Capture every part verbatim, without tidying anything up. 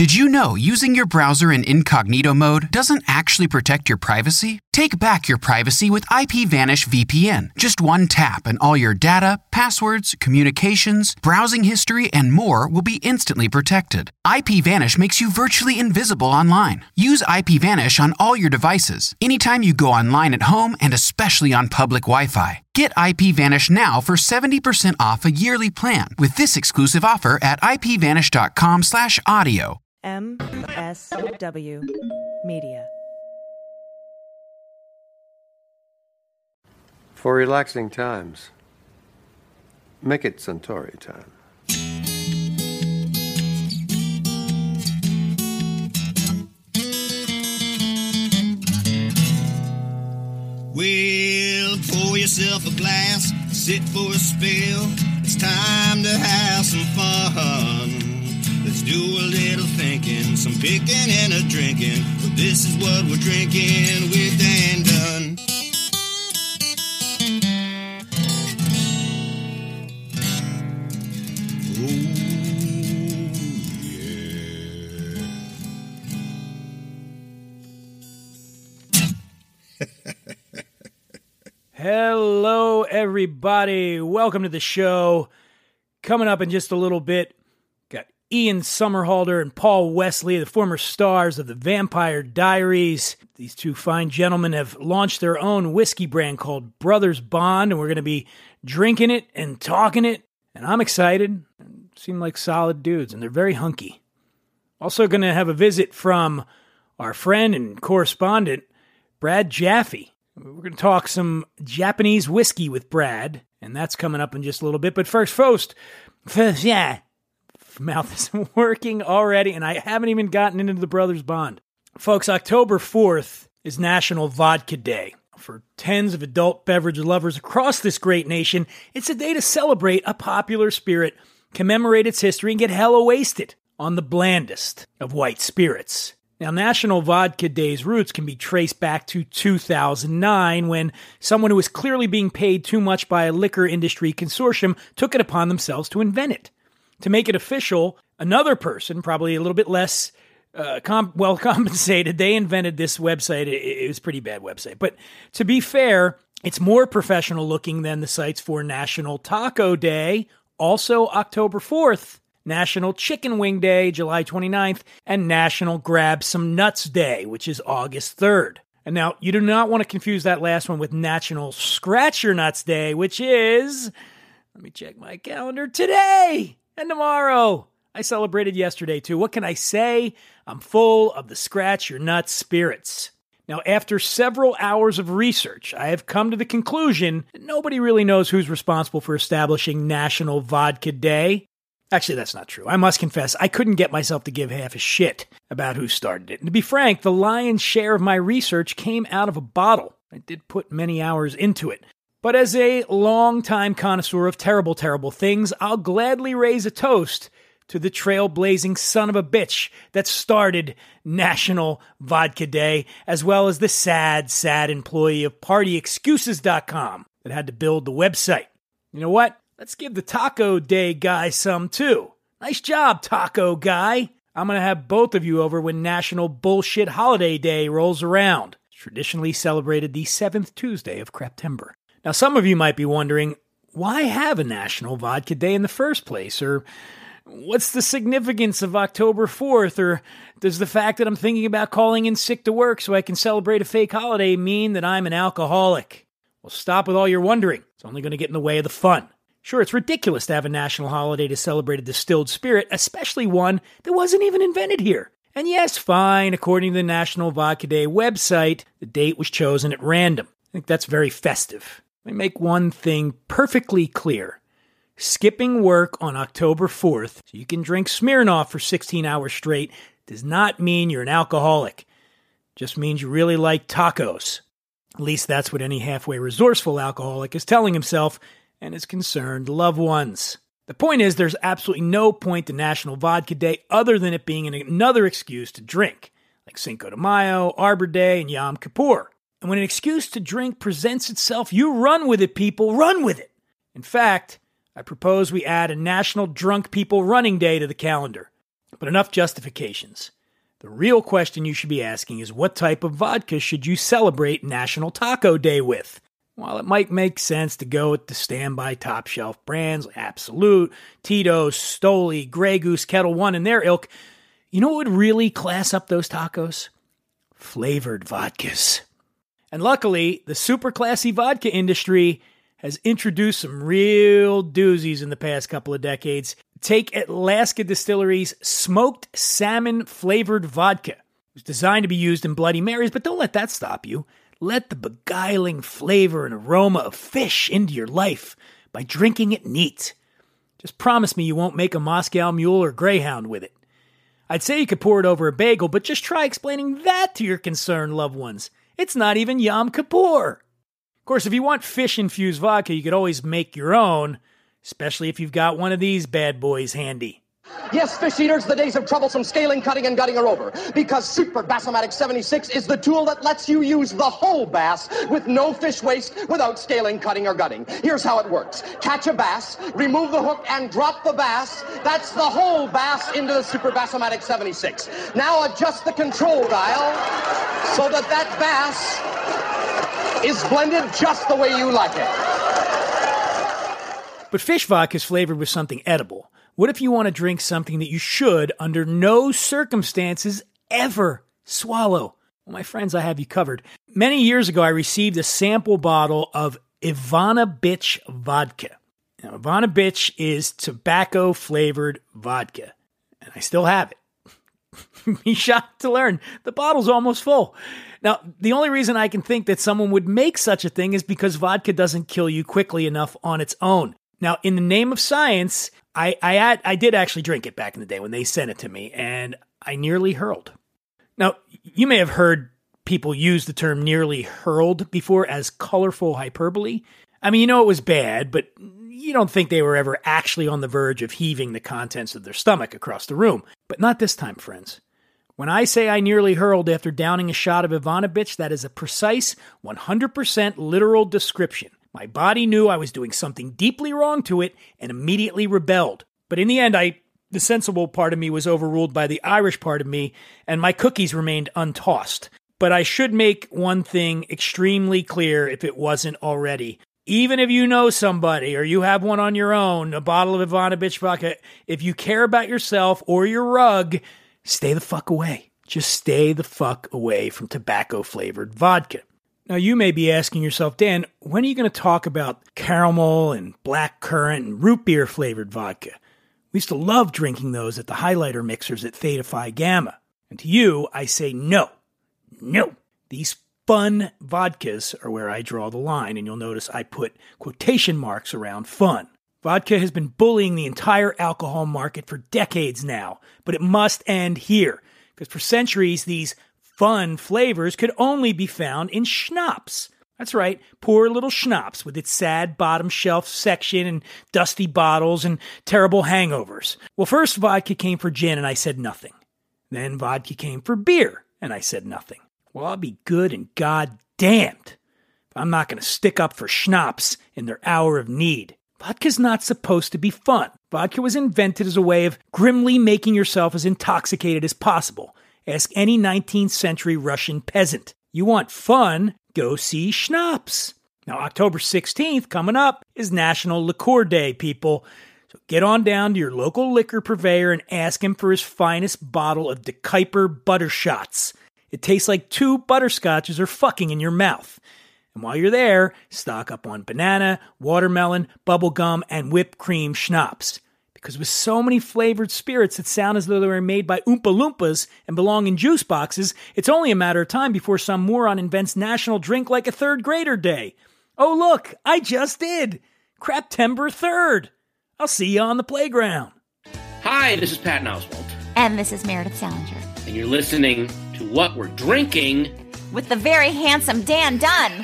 Did you know using your browser in incognito mode doesn't actually protect your privacy? Take back your privacy with IPVanish V P N. Just one tap and all your data, passwords, communications, browsing history, and more will be instantly protected. IPVanish makes you virtually invisible online. Use IPVanish on all your devices, anytime you go online at home and especially on public Wi-Fi. Get IPVanish now for seventy percent off a yearly plan with this exclusive offer at ipvanish.com slash audio. M S W Media. For relaxing times, make it Suntory time. Well, pour yourself a glass, sit for a spell. It's time to have some fun. Let's do a little thinking, some picking and a drinking. But this is what we're drinking with Dan Dunn. Hello, everybody. Welcome to the show. Coming up in just a little bit, got Ian Somerhalder and Paul Wesley, the former stars of the Vampire Diaries. These two fine gentlemen have launched their own whiskey brand called Brothers Bond, and we're going to be drinking it and talking it. And I'm excited. Seem like solid dudes, and they're very hunky. Also going to have a visit from our friend and correspondent, Brad Jaffe. We're going to talk some Japanese whiskey with Brad, and that's coming up in just a little bit. But first, first, first yeah, mouth isn't working already, and I haven't even gotten into the Brothers Bond. Folks, October fourth is National Vodka Day. For tens of adult beverage lovers across this great nation, it's a day to celebrate a popular spirit, commemorate its history, and get hella wasted on the blandest of white spirits. Now, National Vodka Day's roots can be traced back to two thousand nine, when someone who was clearly being paid too much by a liquor industry consortium took it upon themselves to invent it. To make it official, another person, probably a little bit less uh, comp- well compensated, they invented this website. It, it was a pretty bad website. But to be fair, it's more professional looking than the sites for National Taco Day, also October fourth, National Chicken Wing Day, July twenty-ninth, and National Grab Some Nuts Day, which is August third. And now, you do not want to confuse that last one with National Scratch Your Nuts Day, which is, let me check my calendar, today and tomorrow. I celebrated yesterday, too. What can I say? I'm full of the Scratch Your Nuts spirits. Now, after several hours of research, I have come to the conclusion that nobody really knows who's responsible for establishing National Vodka Day. Actually, that's not true. I must confess, I couldn't get myself to give half a shit about who started it. And to be frank, the lion's share of my research came out of a bottle. I did put many hours into it. But as a long-time connoisseur of terrible, terrible things, I'll gladly raise a toast to the trailblazing son of a bitch that started National Vodka Day, as well as the sad, sad employee of party excuses dot com that had to build the website. You know what? Let's give the Taco Day guy some, too. Nice job, Taco Guy. I'm going to have both of you over when National Bullshit Holiday Day rolls around. It's traditionally celebrated the seventh Tuesday of Craptember. Now, some of you might be wondering, why have a National Vodka Day in the first place? Or what's the significance of October fourth? Or does the fact that I'm thinking about calling in sick to work so I can celebrate a fake holiday mean that I'm an alcoholic? Well, stop with all your wondering. It's only going to get in the way of the fun. Sure, it's ridiculous to have a national holiday to celebrate a distilled spirit, especially one that wasn't even invented here. And yes, fine, according to the National Vodka Day website, the date was chosen at random. I think that's very festive. Let me make one thing perfectly clear. Skipping work on October fourth so you can drink Smirnoff for sixteen hours straight does not mean you're an alcoholic. It just means you really like tacos. At least that's what any halfway resourceful alcoholic is telling himself and his concerned loved ones. The point is, there's absolutely no point to National Vodka Day other than it being another excuse to drink, like Cinco de Mayo, Arbor Day, and Yom Kippur. And when an excuse to drink presents itself, you run with it, people, run with it. In fact, I propose we add a National Drunk People Running Day to the calendar. But enough justifications. The real question you should be asking is what type of vodka should you celebrate National Taco Day with? While it might make sense to go with the standby top shelf brands like Absolute, Tito's, Stoli, Grey Goose, Kettle One, and their ilk, you know what would really class up those tacos? Flavored vodkas. And luckily, the super classy vodka industry has introduced some real doozies in the past couple of decades. Take Alaska Distillery's smoked salmon flavored vodka. It was designed to be used in Bloody Marys, but don't let that stop you. Let the beguiling flavor and aroma of fish into your life by drinking it neat. Just promise me you won't make a Moscow Mule or Greyhound with it. I'd say you could pour it over a bagel, but just try explaining that to your concerned loved ones. It's not even Yom Kippur. Of course, if you want fish-infused vodka, you could always make your own, especially if you've got one of these bad boys handy. Yes, fish eaters, the days of troublesome scaling, cutting, and gutting are over, because Super Bassomatic seventy-six is the tool that lets you use the whole bass with no fish waste without scaling, cutting, or gutting. Here's how it works. Catch a bass, remove the hook, and drop the bass. That's the whole bass into the Super Bassomatic seventy-six. Now adjust the control dial so that that bass is blended just the way you like it. But fish vodka is flavored with something edible. What if you want to drink something that you should, under no circumstances, ever swallow? Well, my friends, I have you covered. Many years ago, I received a sample bottle of Ivana Bitch vodka. Now, Ivana Bitch is tobacco-flavored vodka, and I still have it. Be shocked to learn the bottle's almost full. Now, the only reason I can think that someone would make such a thing is because vodka doesn't kill you quickly enough on its own. Now, in the name of science, I I, had, I did actually drink it back in the day when they sent it to me, and I nearly hurled. Now, you may have heard people use the term nearly hurled before as colorful hyperbole. I mean, you know it was bad, but you don't think they were ever actually on the verge of heaving the contents of their stomach across the room. But not this time, friends. When I say I nearly hurled after downing a shot of Ivana Bitch, that is a precise one hundred percent literal description. My body knew I was doing something deeply wrong to it and immediately rebelled. But in the end, I, the sensible part of me was overruled by the Irish part of me, and my cookies remained untossed. But I should make one thing extremely clear if it wasn't already. Even if you know somebody or you have one on your own, a bottle of Ivana Bitch vodka, if you care about yourself or your rug, stay the fuck away. Just stay the fuck away from tobacco-flavored vodka. Now, you may be asking yourself, Dan, when are you going to talk about caramel and black currant and root beer flavored vodka? We used to love drinking those at the highlighter mixers at Theta Phi Gamma. And to you, I say no. No. These fun vodkas are where I draw the line, and you'll notice I put quotation marks around fun. Vodka has been bullying the entire alcohol market for decades now, but it must end here, because for centuries, these fun flavors could only be found in schnapps. That's right, poor little schnapps with its sad bottom shelf section and dusty bottles and terrible hangovers. Well, first vodka came for gin and I said nothing. Then vodka came for beer and I said nothing. Well, I'll be good and goddamned if I'm not going to stick up for schnapps in their hour of need. Vodka's not supposed to be fun. Vodka was invented as a way of grimly making yourself as intoxicated as possible. Ask any nineteenth century Russian peasant. You want fun? Go see schnapps. Now, October sixteenth, coming up, is National Liqueur Day, people. So get on down to your local liquor purveyor and ask him for his finest bottle of De Kuyper Buttershots. It tastes like two butterscotches are fucking in your mouth. And while you're there, stock up on banana, watermelon, bubblegum, and whipped cream schnapps. Because with so many flavored spirits that sound as though they were made by Oompa Loompas and belong in juice boxes, it's only a matter of time before some moron invents National Drink Like a Third Grader Day. Oh look, I just did! Craptember third! I'll see you on the playground. Hi, this is Patton Oswalt. And this is Meredith Salinger. And you're listening to What We're Drinking with the very handsome Dan Dunn.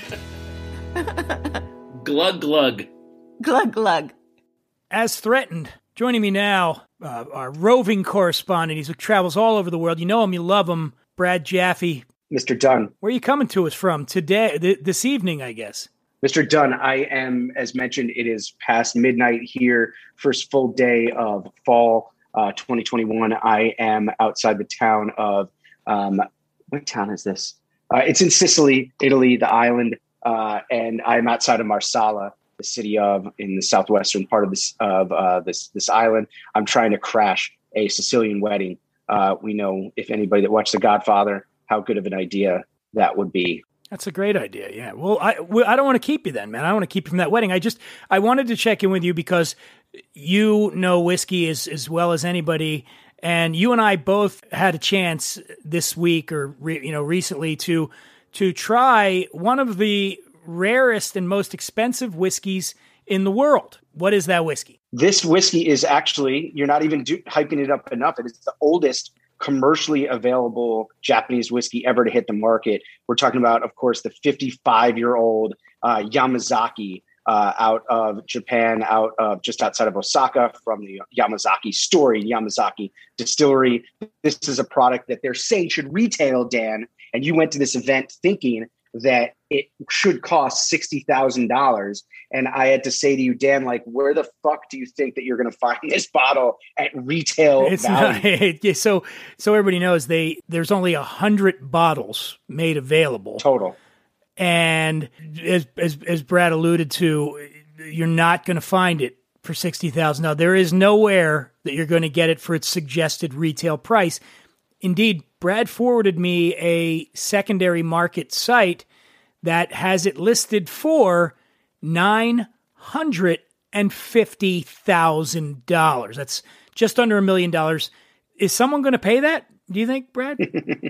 Glug glug. Glug glug. As threatened, joining me now, uh, our roving correspondent. He travels all over the world. You know him, you love him, Brad Jaffe. Mister Dunn. Where are you coming to us from today, th- this evening, I guess? Mister Dunn, I am, as mentioned, it is past midnight here, first full day of fall. uh, twenty twenty-one. I am outside the town of, um, what town is this? Uh, it's in Sicily, Italy, the island. Uh, and I'm outside of Marsala, the city of, in the southwestern part of this, of uh, this, this island. I'm trying to crash a Sicilian wedding. Uh, we know, if anybody that watched The Godfather, how good of an idea that would be. That's a great idea. Yeah. Well, I, I don't want to keep you then, man. I don't want to keep you from that wedding. I just, I wanted to check in with you because you know whiskey as, as well as anybody. And you and I both had a chance this week or, re, you know, recently to, to try one of the rarest and most expensive whiskeys in the world. What is that whiskey? This whiskey is actually, you're not even do, hyping it up enough. It is the oldest commercially available Japanese whiskey ever to hit the market. We're talking about, of course, the fifty-five-year-old uh, Yamazaki uh, out of Japan, out of just outside of Osaka, from the Yamazaki story, Yamazaki distillery. This is a product that they're saying should retail, Dan, and you went to this event thinking that it should cost sixty thousand dollars. And I had to say to you, Dan, like, where the fuck do you think that you're going to find this bottle at retail it's value? Not, so, so everybody knows they, there's only a hundred bottles made available total. And as, as, as Brad alluded to, you're not going to find it for sixty thousand dollars. Now, there is nowhere that you're going to get it for its suggested retail price. Indeed, Brad forwarded me a secondary market site that has it listed for nine hundred fifty thousand dollars. That's just under a million dollars. Is someone going to pay that, do you think, Brad?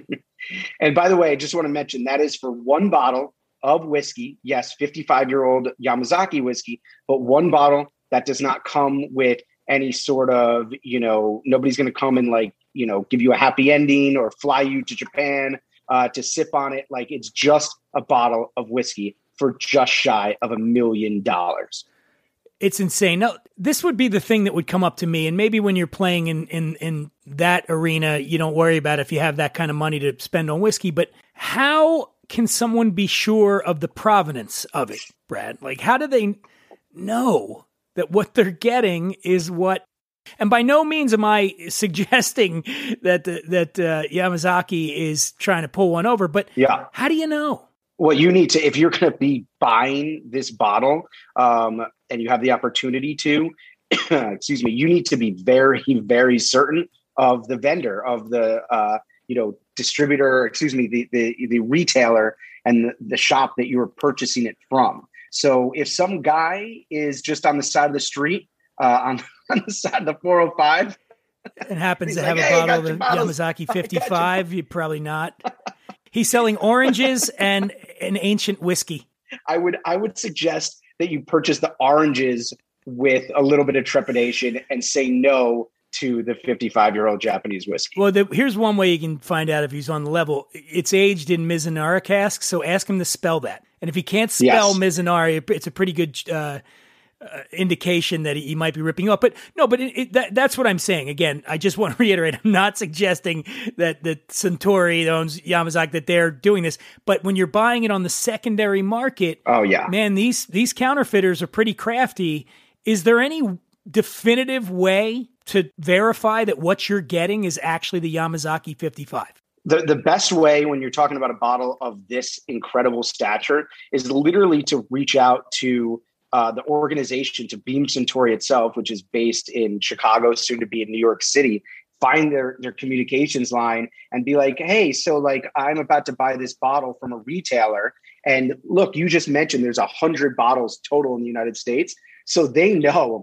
And by the way, I just want to mention that is for one bottle of whiskey. Yes, fifty-five-year-old Yamazaki whiskey, but one bottle that does not come with any sort of, you know, nobody's going to come and like, you know, give you a happy ending or fly you to Japan uh, to sip on it. Like, it's just a bottle of whiskey for just shy of a million dollars. It's insane. Now, this would be the thing that would come up to me. And maybe when you're playing in, in, in that arena, you don't worry about if you have that kind of money to spend on whiskey. But how can someone be sure of the provenance of it, Brad? Like, how do they know that what they're getting is what? And by no means am I suggesting that that uh, Yamazaki is trying to pull one over, but yeah. How do you know? Well, you need to, if you're going to be buying this bottle um, and you have the opportunity to, excuse me, you need to be very, very certain of the vendor, of the, uh, you know, distributor, excuse me, the the, the retailer and the, the shop that you were purchasing it from. So if some guy is just on the side of the street, uh, on, on the side of the four oh five, and happens to like, have a hey, bottle of Yamazaki fifty-five, you're probably not. He's selling oranges and an ancient whiskey. I would I would suggest that you purchase the oranges with a little bit of trepidation and say no to the fifty-five-year-old Japanese whiskey. Well, the, here's one way you can find out if he's on the level. It's aged in Mizunara casks, so ask him to spell that. And if he can't spell yes. Mizunara, it's a pretty good uh, uh, indication that he might be ripping you up. But no, but it, it, that, that's what I'm saying. Again, I just want to reiterate, I'm not suggesting that, that Suntory that owns Yamazaki, that they're doing this. But when you're buying it on the secondary market, oh yeah, man, these these counterfeiters are pretty crafty. Is there any definitive way to verify that what you're getting is actually the Yamazaki fifty-five? The the best way when you're talking about a bottle of this incredible stature is literally to reach out to uh, the organization, to Beam Suntory itself, which is based in Chicago, soon to be in New York City. Find their, their communications line and be like, hey, so like I'm about to buy this bottle from a retailer. And look, you just mentioned there's a hundred bottles total in the United States. So they know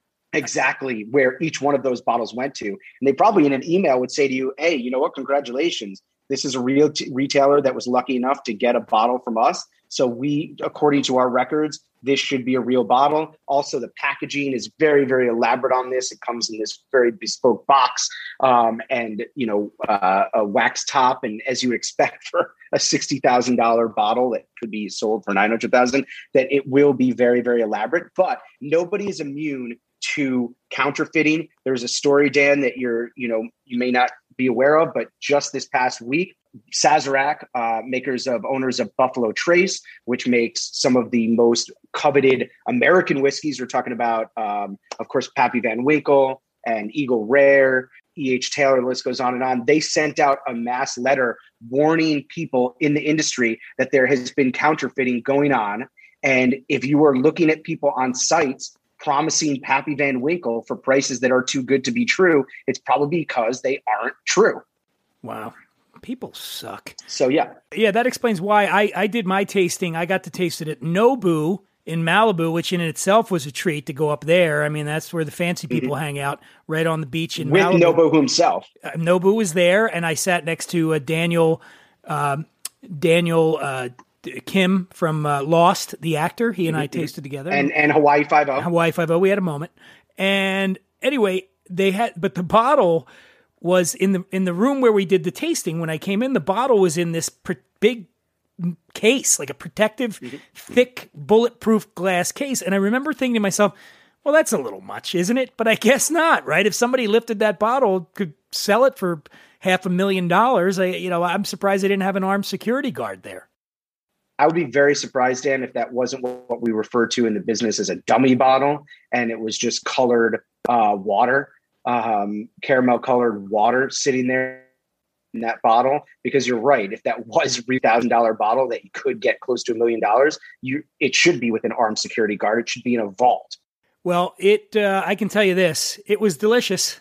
exactly where each one of those bottles went to. And they probably in an email would say to you, hey, you know what? Congratulations. This is a real t- retailer that was lucky enough to get a bottle from us. So we, according to our records, this should be a real bottle. Also, the packaging is very, very elaborate on this. It comes in this very bespoke box um, and, you know, uh, a wax top. And as you would expect for a sixty thousand dollars bottle that could be sold for nine hundred thousand dollars, that it will be very, very elaborate. But nobody is immune to counterfeiting. There's a story, Dan, that you're, you know, you may not be aware of, but just this past week, Sazerac, uh, makers of owners of Buffalo Trace, which makes some of the most coveted American whiskeys. We're talking about, um, of course, Pappy Van Winkle and Eagle Rare, E H Taylor, the list goes on and on. They sent out a mass letter warning people in the industry that there has been counterfeiting going on. And if you are looking at people on sites promising Pappy Van Winkle for prices that are too good to be true, it's probably because they aren't true. Wow. People suck. So, yeah. Yeah, that explains why I, I did my tasting. I got to taste it at Nobu in Malibu, which in itself was a treat to go up there. I mean, that's where the fancy people mm-hmm. hang out, right on the beach in With Malibu. Nobu himself. Uh, Nobu was there, and I sat next to uh, Daniel um, Daniel uh, Kim from uh, Lost, the actor. He and I mm-hmm. tasted together. And and Hawaii Five-O. Hawaii Five-O. We had a moment. And anyway, they had, but the bottle was in the in the room where we did the tasting. When I came in, the bottle was in this pr- big case, like a protective, mm-hmm. thick, bulletproof glass case. And I remember thinking to myself, well, that's a little much, isn't it? But I guess not, right? If somebody lifted that bottle, could sell it for half a million dollars, I, you know, I'm surprised they didn't have an armed security guard there. I would be very surprised, Dan, if that wasn't what we refer to in the business as a dummy bottle, and it was just colored uh, water, um, caramel colored water sitting there in that bottle. Because you're right, if that was a three thousand dollars bottle that you could get close to a million dollars, you it should be with an armed security guard. It should be in a vault. Well, it uh, I can tell you this: it was delicious.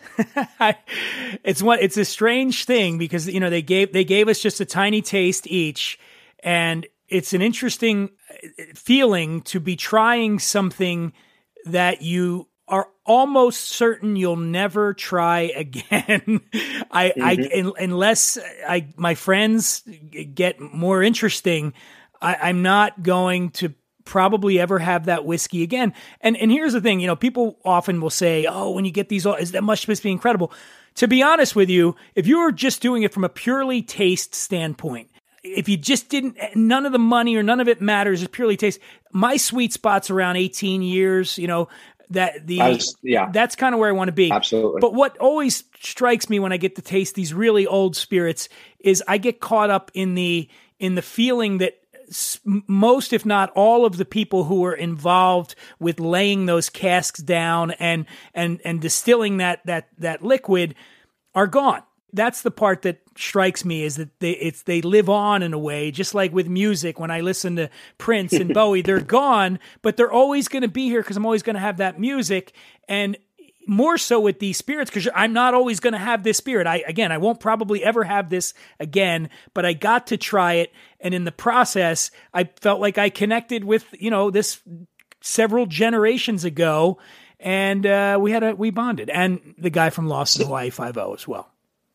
it's what it's a strange thing because you know they gave they gave us just a tiny taste each, and it's an interesting feeling to be trying something that you are almost certain you'll never try again. I, mm-hmm. I, in, unless I, my friends get more interesting, I, I'm not going to probably ever have that whiskey again. And, and here's the thing, you know, people often will say, oh, when you get these, is that must be incredible. To be honest with you, if you were just doing it from a purely taste standpoint, if you just didn't, none of the money or none of it matters, it's purely taste. My sweet spot's around eighteen years, you know, that the, was, yeah. that's kind of where I want to be. Absolutely. But what always strikes me when I get to taste these really old spirits is I get caught up in the, in the feeling that most, if not all of the people who were involved with laying those casks down and, and, and distilling that, that, that liquid are gone. That's the part that strikes me is that they it's they live on in a way, just like with music. When I listen to Prince and Bowie, they're gone, but they're always going to be here because I'm always going to have that music. And more so with these spirits, because I'm not always going to have this spirit. I again, I won't probably ever have this again, but I got to try it, and in the process, I felt like I connected with you know this several generations ago, and uh, we had a we bonded, and the guy from Lost in Hawaii Five-O as well.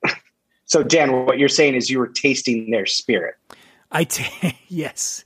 So, Dan, what you're saying is you were tasting their spirit. I t- yes,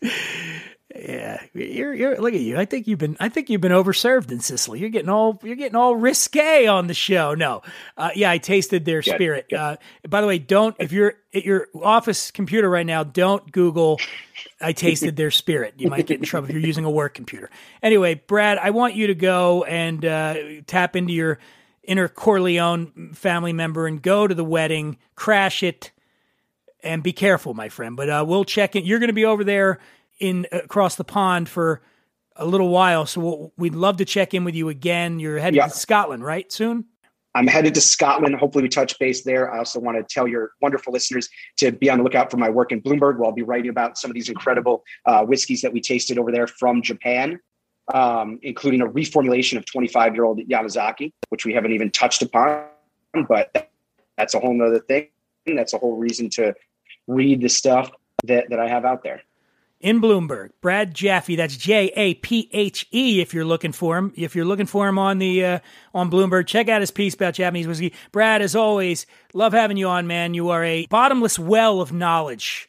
yeah. You're, you're look at you. I think you've been. I think you've been overserved in Sicily. You're getting all. You're getting all risque on the show. No, uh, yeah. I tasted their Good. spirit. Good. Uh, by the way, don't if you're at your office computer right now, don't Google. I tasted their spirit. You might get in trouble if you're using a work computer. Anyway, Brad, I want you to go and uh, tap into your inner Corleone family member and go to the wedding, crash it, and be careful, my friend. But uh, we'll check in. You're going to be over there in uh, across the pond for a little while, so we'll, we'd love to check in with you again. You're headed yeah. to Scotland, right, soon? I'm headed to Scotland. Hopefully we touch base there. I also want to tell your wonderful listeners to be on the lookout for my work in Bloomberg, where I'll be writing about some of these incredible uh, whiskeys that we tasted over there from Japan. Um, including a reformulation of twenty-five-year-old Yamazaki, which we haven't even touched upon, but that's a whole nother thing. That's a whole reason to read the stuff that, that I have out there. In Bloomberg, Brad Jaffe, that's J A P H E if you're looking for him. If you're looking for him on the uh, on Bloomberg, check out his piece about Japanese whiskey. Brad, as always, love having you on, man. You are a bottomless well of knowledge.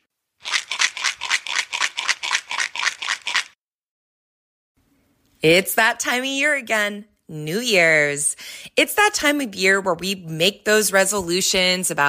It's that time of year again, New Year's. It's that time of year where we make those resolutions about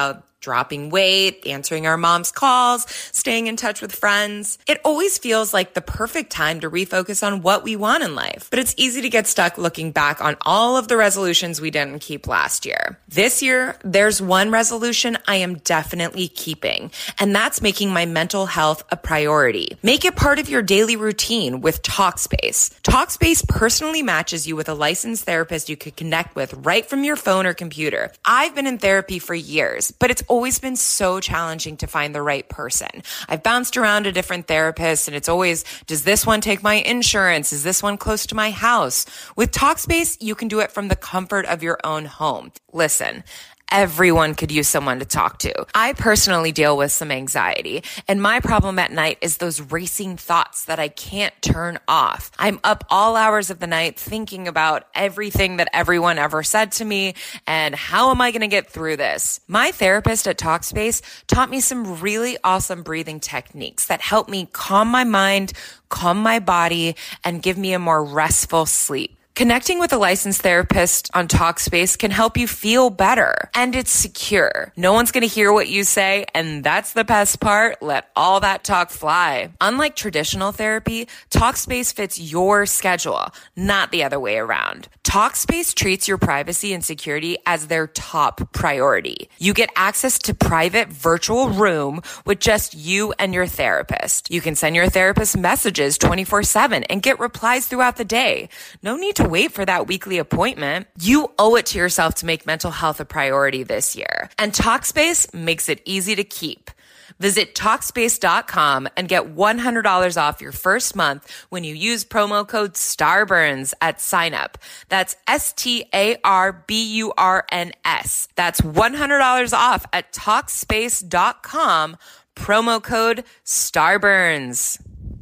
dropping weight, answering our mom's calls, staying in touch with friends. It always feels like the perfect time to refocus on what we want in life. But it's easy to get stuck looking back on all of the resolutions we didn't keep last year. This year, there's one resolution I am definitely keeping, and that's making my mental health a priority. Make it part of your daily routine with Talkspace. Talkspace personally matches you with a licensed therapist you could connect with right from your phone or computer. I've been in therapy for years, but it's always been so challenging to find the right person. I've bounced around to different therapists, and it's always, does this one take my insurance? Is this one close to my house? With Talkspace, you can do it from the comfort of your own home. Listen, everyone could use someone to talk to. I personally deal with some anxiety, and my problem at night is those racing thoughts that I can't turn off. I'm up all hours of the night thinking about everything that everyone ever said to me, and how am I going to get through this? My therapist at Talkspace taught me some really awesome breathing techniques that help me calm my mind, calm my body, and give me a more restful sleep. Connecting with a licensed therapist on Talkspace can help you feel better, and it's secure. No one's going to hear what you say, and that's the best part. Let all that talk fly. Unlike traditional therapy, Talkspace fits your schedule, not the other way around. Talkspace treats your privacy and security as their top priority. You get access to private virtual room with just you and your therapist. You can send your therapist messages twenty-four seven and get replies throughout the day. No need to wait for that weekly appointment. You owe it to yourself to make mental health a priority this year. And Talkspace makes it easy to keep. Visit Talkspace dot com and get one hundred dollars off your first month when you use promo code STARBURNS at sign up. That's S T A R B U R N S. That's one hundred dollars off at Talkspace dot com, promo code STARBURNS.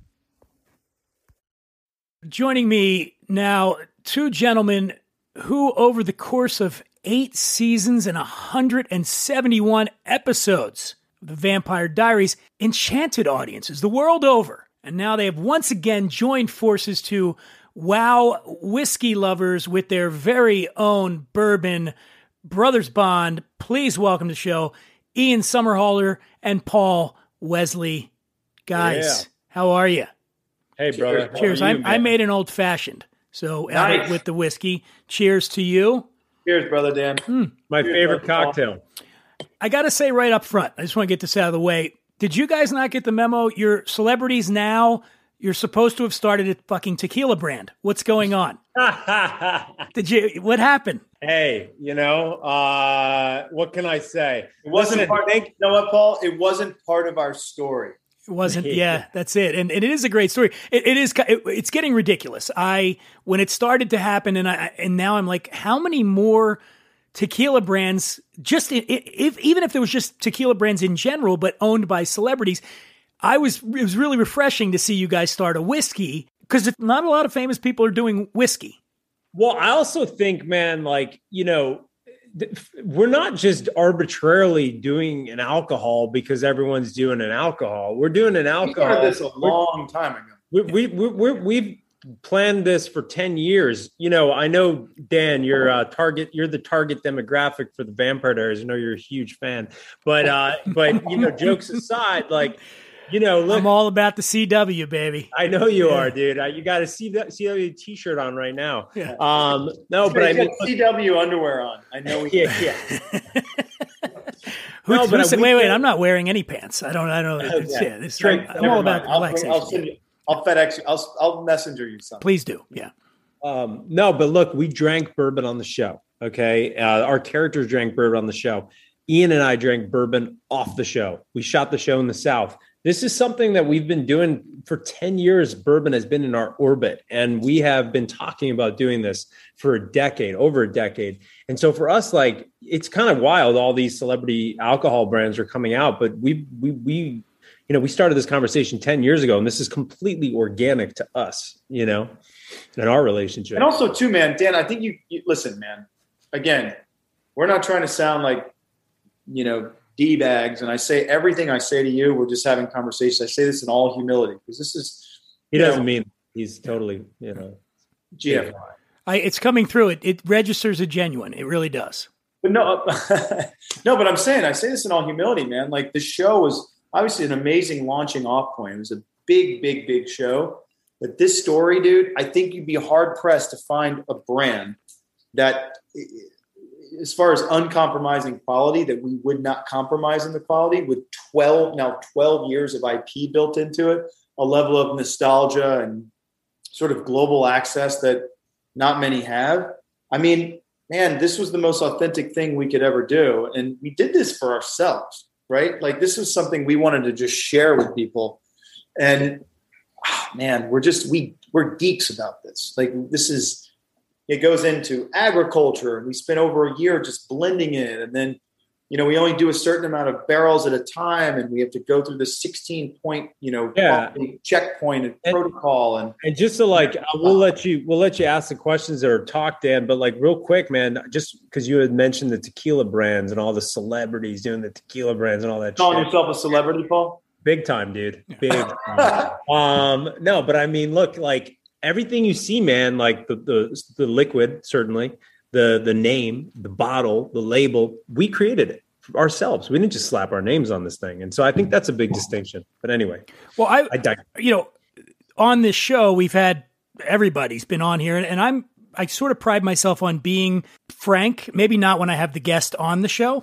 Joining me now, two gentlemen who, over the course of eight seasons and one hundred seventy-one episodes of The Vampire Diaries, enchanted audiences the world over. And now they have once again joined forces to wow whiskey lovers with their very own bourbon. Brothers Bond, please welcome to the show, Ian Somerhalder and Paul Wesley. Guys, yeah. How are you? Hey, brother. Cheers. You, I, I made an old fashioned. So nice. With the whiskey. Cheers to you. Cheers, brother Dan. Mm. My Cheers, favorite cocktail. I got to say right up front, I just want to get this out of the way. Did you guys not get the memo? You're celebrities now. You're supposed to have started a fucking tequila brand. What's going on? Did you? What happened? Hey, you know, uh, what can I say? It wasn't Listen, part, think, you know what, Paul? It wasn't part of our story. It wasn't. Yeah, that's it. And, and it is a great story. It, it is. It, it's getting ridiculous. I when it started to happen, and I and now I'm like, how many more tequila brands? Just if, if even if there was just tequila brands in general, but owned by celebrities, I was. It was really refreshing to see you guys start a whiskey because not a lot of famous people are doing whiskey. Well, I also think, man, like you know. We're not just arbitrarily doing an alcohol because everyone's doing an alcohol. We're doing an alcohol. We started this a long time ago. We, we, we, we, we've planned this for ten years. You know, I know, Dan, you're uh, target. You're the target demographic for the Vampire Diaries. I know you're a huge fan. But, uh, but you know, jokes aside, like, you know, look, I'm all about the C W, baby. I know you yeah. are, dude. You got a C W t-shirt on right now. Yeah. Um, no, but I mean, C W underwear on. I know. We yeah, yeah. who, no, who but said, we wait, wait. can, I'm not wearing any pants. I don't. I don't. It's, okay. Yeah, this, Drink, I'm, I'm all about I'll, relaxation. I'll, send you, I'll FedEx you. I'll, I'll messenger you something. Please do. Yeah. Um, no, but look, we drank bourbon on the show. Okay, uh, our characters drank bourbon on the show. Ian and I drank bourbon off the show. We shot the show in the South. This is something that we've been doing for ten years. Bourbon has been in our orbit, and we have been talking about doing this for a decade, over a decade. And so for us, like, it's kind of wild. All these celebrity alcohol brands are coming out, but we, we, we, you know, we started this conversation ten years ago, and this is completely organic to us, you know, in our relationship. And also too, man, Dan, I think you, you listen, man, again, we're not trying to sound like, you know, D-bags, and I say everything I say to you, we're just having conversations. I say this in all humility because this is he doesn't know, mean he's totally, you know, G F Y. I, it's coming through. It it registers as genuine. It really does. But no, no, but I'm saying, I say this in all humility, man. Like the show was obviously an amazing launching off point. It was a big, big, big show. But this story, dude, I think you'd be hard pressed to find a brand that, as far as uncompromising quality, that we would not compromise in the quality with twelve, now twelve years of I P built into it, a level of nostalgia and sort of global access that not many have. I mean, man, this was the most authentic thing we could ever do. And we did this for ourselves, right? Like this was something we wanted to just share with people. And oh, man, we're just, we, we're geeks about this. Like this is, it goes into agriculture and we spent over a year just blending it. And then, you know, we only do a certain amount of barrels at a time and we have to go through the sixteen point, you know, yeah. checkpoint and, and protocol. And, and just to like, we'll let you, we'll let you ask the questions that are talked, Dan, but like real quick, man, just because you had mentioned the tequila brands and all the celebrities doing the tequila brands and all that. Calling shit. yourself a celebrity, Paul? Big time, dude. Big time. um, no, but I mean, look, like everything you see, man, like the, the, the liquid, certainly the, the name, the bottle, the label, we created it ourselves. We didn't just slap our names on this thing. And so I think that's a big distinction, but anyway, well, I, I dig- you know, on this show, we've had, everybody's been on here and, and I'm, I sort of pride myself on being frank, maybe not when I have the guest on the show.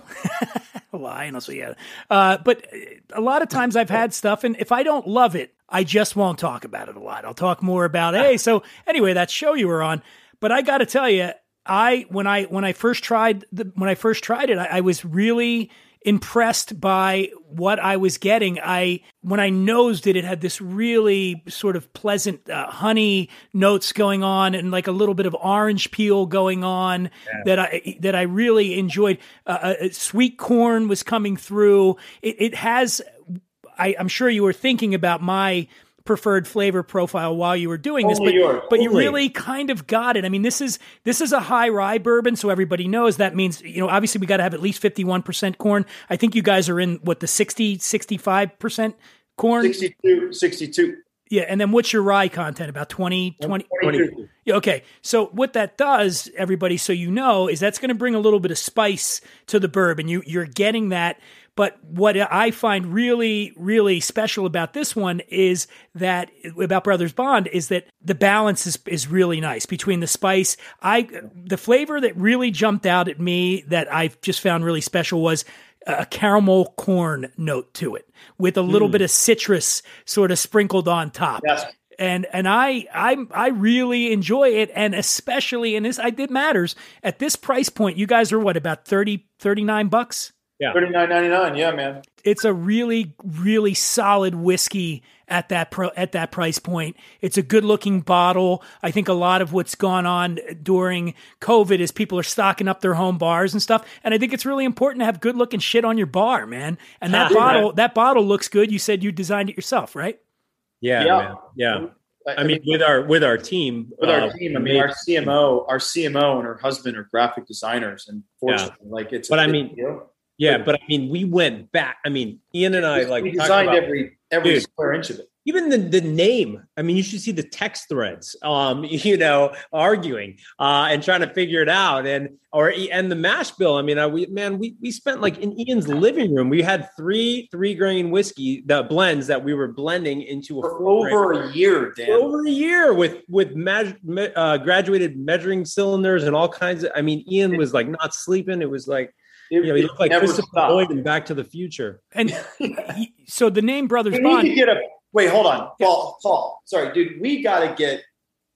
Lie, and also, yeah. Uh, but a lot of times I've had stuff, and if I don't love it, I just won't talk about it a lot. I'll talk more about, hey, so anyway, that show you were on. But I got to tell you, I when I when I first tried the, when I first tried it, I, I was really impressed by what I was getting. I when I nosed it, it had this really sort of pleasant uh, honey notes going on, and like a little bit of orange peel going on yeah. that I that I really enjoyed. Uh, uh, sweet corn was coming through. It, it has. I, I'm sure you were thinking about my preferred flavor profile while you were doing this, Only but, yours. but you Only. really kind of got it. I mean, this is this is a high rye bourbon, so everybody knows that means, you know, obviously we got to have at least fifty-one percent corn. I think you guys are in, what, the sixty, sixty-five percent corn? sixty-two, sixty-two. Yeah, and then what's your rye content? About twenty, twenty? twenty. Yeah, okay, so what that does, everybody, so you know, is that's going to bring a little bit of spice to the bourbon. You, you're getting that. But what I find really, really special about this one is that, about Brothers Bond, is that the balance is, is really nice between the spice. I the flavor that really jumped out at me that I just found really special was a caramel corn note to it with a little mm. bit of citrus sort of sprinkled on top. Yes. And and I I I really enjoy it, and especially in this, I it matters at this price point. You guys are what, about thirty, thirty-nine bucks? Yeah. thirty-nine ninety-nine, yeah, man. It's a really, really solid whiskey at that pro, at that price point. It's a good-looking bottle. I think a lot of what's gone on during COVID is people are stocking up their home bars and stuff. And I think it's really important to have good-looking shit on your bar, man. And that bottle, right. that bottle looks good. You said you designed it yourself, right? Yeah, yeah. Man. Yeah. I mean, with our with our team, with our uh, team. I mean, our C M O, our C M O, and her husband are graphic designers, and fortunately, yeah. like it's. But a I mean. deal. Yeah, but I mean, we went back. I mean, Ian and I like we designed about, every every dude, square inch of it. Even the the name. I mean, you should see the text threads. Um, you know, arguing uh, and trying to figure it out, and or and the mash bill. I mean, I, we man, we we spent like in Ian's living room. We had three three grain whiskey the blends that we were blending into a for over grain. a year, Dan. For over a year with with me- me- uh, graduated measuring cylinders and all kinds of. I mean, Ian was like not sleeping. It was like. You know, he looked like Christopher Lloyd in Back to the Future. And he, so the name Brothers we Bond. Need to get a, wait, hold on. Yeah. Paul, Paul, sorry, dude. We got to get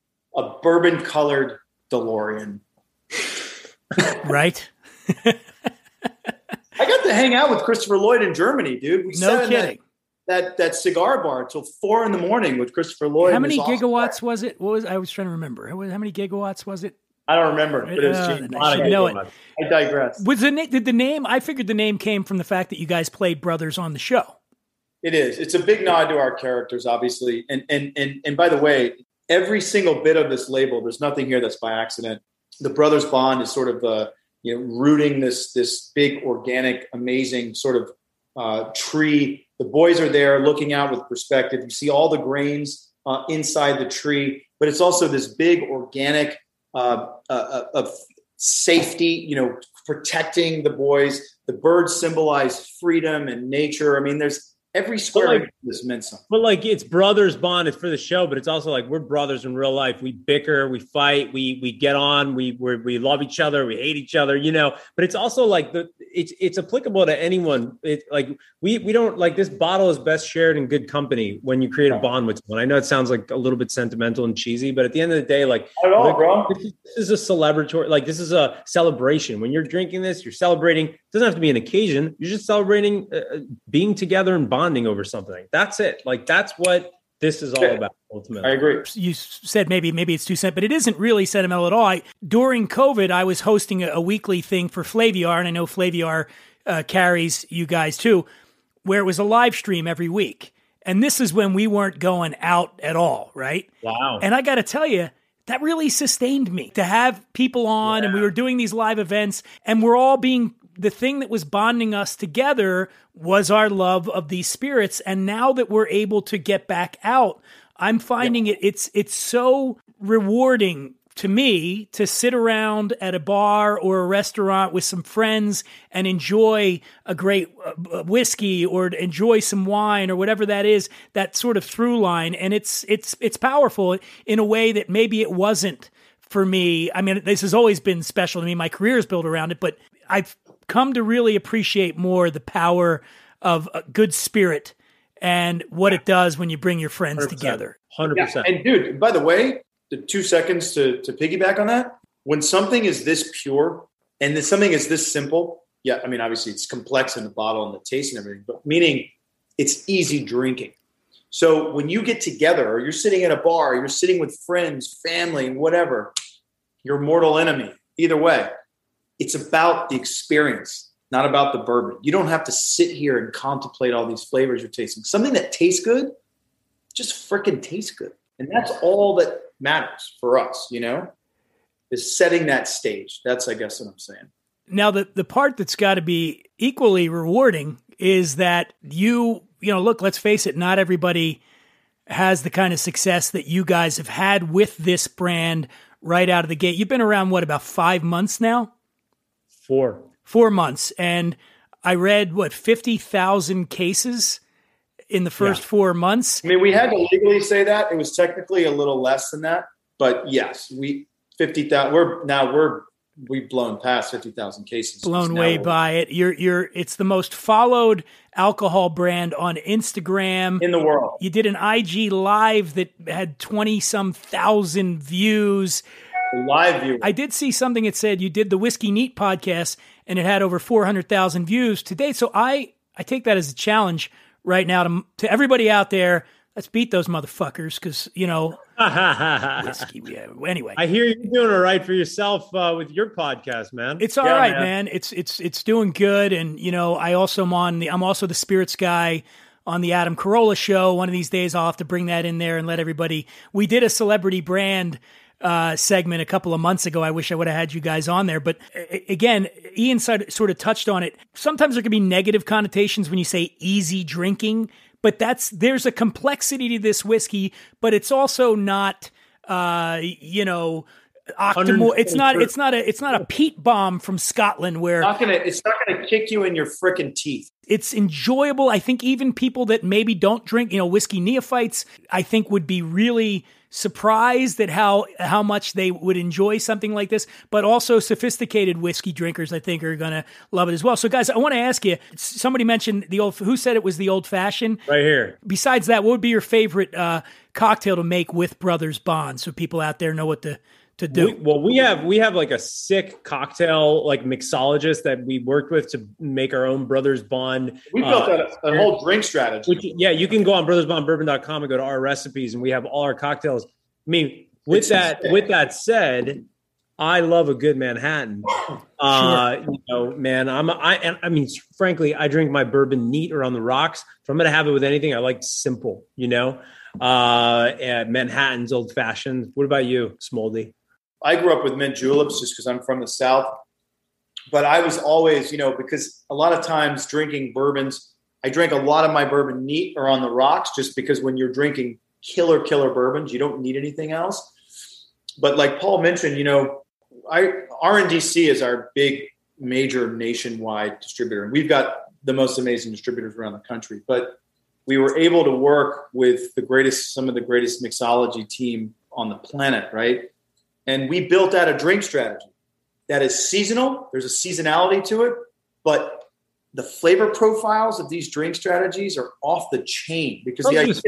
a bourbon colored DeLorean. Right? I got to hang out with Christopher Lloyd in Germany, dude. We no kidding. That, that that cigar bar till four in the morning with Christopher Lloyd. How many gigawatts was it? What was I was trying to remember? How many gigawatts was it? I don't remember, but it was uh, cheap. I should know it. I digress. Was the did the name? I figured the name came from the fact that you guys played brothers on the show. It is. It's a big nod to our characters, obviously. And and and and by the way, every single bit of this label, there's nothing here that's by accident. The Brothers Bond is sort of uh, you know rooting this this big organic, amazing sort of uh, tree. The boys are there looking out with perspective. You see all the grains uh, inside the tree, but it's also this big organic. Uh, uh, of safety, you know, protecting the boys. The birds symbolize freedom and nature. I mean, there's every square like, inch of this meant something. But like, it's brothers bond. It's for the show, but it's also like we're brothers in real life. We bicker, we fight, we we get on, we we're, we love each other, we hate each other, you know. But it's also like the it's it's applicable to anyone. It like we we don't like this bottle is best shared in good company when you create a bond with someone. I know it sounds like a little bit sentimental and cheesy, but at the end of the day, like, Not at all, like bro. This, is, this is a celebratory, like this is a celebration. When you're drinking this, you're celebrating. It doesn't have to be an occasion. You're just celebrating uh, being together and bonding over something. That's it. Like that's what this is all about. Ultimately, I agree. You said maybe maybe it's too sentimental, but it isn't really sentimental at all. I, during COVID, I was hosting a, a weekly thing for Flaviar, and I know Flaviar uh, carries you guys too, where it was a live stream every week. And this is when we weren't going out at all, right? Wow. And I got to tell you, that really sustained me to have people on, yeah. and we were doing these live events, and we're all being. The thing that was bonding us together was our love of these spirits. And now that we're able to get back out, I'm finding yeah. it, it's, it's so rewarding to me to sit around at a bar or a restaurant with some friends and enjoy a great uh, whiskey or enjoy some wine or whatever that is, that sort of through line. And it's, it's, it's powerful in a way that maybe it wasn't for me. I mean, this has always been special to me. My career is built around it, but I've come to really appreciate more the power of a good spirit and what it does when you bring your friends one hundred percent together. one hundred percent. Yeah. And dude, by the way, the two seconds to, to piggyback on that, when something is this pure and then something is this simple, yeah, I mean, obviously it's complex in the bottle and the taste and everything, but meaning it's easy drinking. So when you get together or you're sitting at a bar, you're sitting with friends, family, whatever, your mortal enemy, either way, it's about the experience, not about the bourbon. You don't have to sit here and contemplate all these flavors you're tasting. Something that tastes good, just freaking tastes good. And that's all that matters for us, you know, is setting that stage. That's, I guess, what I'm saying. Now, the, the part that's got to be equally rewarding is that you, you know, look, let's face it, not everybody has the kind of success that you guys have had with this brand right out of the gate. You've been around, what, about five months now? Four. Four months. And I read, what, fifty thousand cases in the first yeah. four months? I mean, we had to legally say that. It was technically a little less than that. But yes, we fifty thousand. We're now we're we've blown past fifty thousand cases. Blown way by it. You're you're. It's the most followed alcohol brand on Instagram in the world. You did an I G live that had twenty some thousand views. Live view. I did see something that said you did the Whiskey Neat podcast and it had over four hundred thousand views to date. So I I take that as a challenge right now to to everybody out there. Let's beat those motherfuckers because, you know, whiskey. Yeah. Anyway, I hear you're doing all right for yourself uh, with your podcast, man. It's all yeah, right, man. man. It's it's it's doing good, and you know, I also am on the. I'm also the spirits guy on the Adam Carolla show. One of these days, I'll have to bring that in there and let everybody. We did a celebrity brand uh, segment a couple of months ago. I wish I would have had you guys on there, but again, Ian sort of touched on it. Sometimes there can be negative connotations when you say easy drinking. But that's there's a complexity to this whiskey, but it's also not, uh, you know, optimal. It's not. It's not a. It's not a peat bomb from Scotland where not gonna, it's not going to kick you in your frickin' teeth. It's enjoyable. I think even people that maybe don't drink, you know, whiskey neophytes, I think would be really surprised at how how much they would enjoy something like this, but also sophisticated whiskey drinkers, I think, are going to love it as well. So, guys, I want to ask you, somebody mentioned the old, who said it was the old-fashioned? Right here. Besides that, what would be your favorite uh, cocktail to make with Brothers Bond so people out there know what to to do? We, well, we have we have like a sick cocktail like mixologist that we worked with to make our own Brothers Bond. We built uh, a, a whole drink strategy. Which, yeah, you can go on brothers bond bourbon dot com and go to our recipes, and we have all our cocktails. I mean, with it's that insane. With that said, I love a good Manhattan. Uh, sure. You know, man, I'm I and I mean, frankly, I drink my bourbon neat or on the rocks. If I'm gonna have it with anything, I like simple. You know, uh, and Manhattan's old fashioned. What about you, Smoldy? I grew up with mint juleps just because I'm from the South. But I was always, you know, because a lot of times drinking bourbons, I drank a lot of my bourbon neat or on the rocks just because when you're drinking killer, killer bourbons, you don't need anything else. But like Paul mentioned, you know, I R N D C is our big major nationwide distributor. And we've got the most amazing distributors around the country. But we were able to work with the greatest, some of the greatest mixology team on the planet, right? And we built out a drink strategy that is seasonal. There's a seasonality to it, but the flavor profiles of these drink strategies are off the chain because the idea is